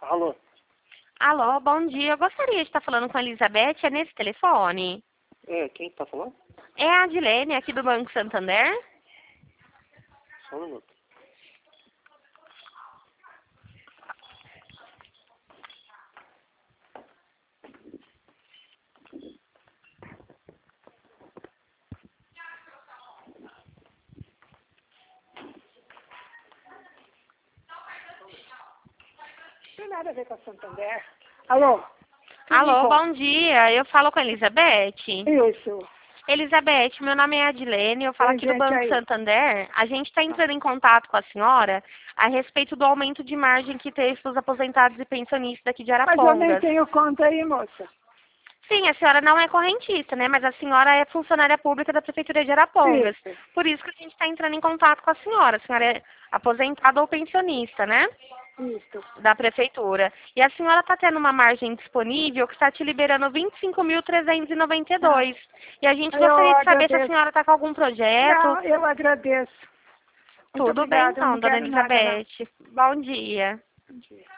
Alô? Alô, bom dia. Eu gostaria de estar falando com a Elizabeth. É nesse telefone? Quem tá falando? É a Adilene, aqui do Banco Santander. Só um minuto. Não tem nada a ver com a Santander. Alô? Alô, bom dia. Eu falo com a Elizabeth. Isso. Elizabeth, meu nome é Adilene, eu falo Tem aqui do gente Banco aí. Santander. A gente está entrando em contato com a senhora a respeito do aumento de margem que teve para os aposentados e pensionistas daqui de Mas eu nem Arapongas. tenho conta aí, moça. Sim, a senhora não é correntista, né? Mas a senhora é funcionária pública da Prefeitura de Arapongas. Isso. Por isso que a gente está entrando em contato com a senhora. A senhora é aposentada ou pensionista, né? Isso. Da Prefeitura. E a senhora está tendo uma margem disponível que está te liberando 25.392. E a gente Eu gostaria de saber se a agradeço. senhora está com algum projeto. Não, eu agradeço. Muito Tudo bem obrigada. Eu então, não dona quero nada, não. Elizabeth. Bom dia. Bom dia.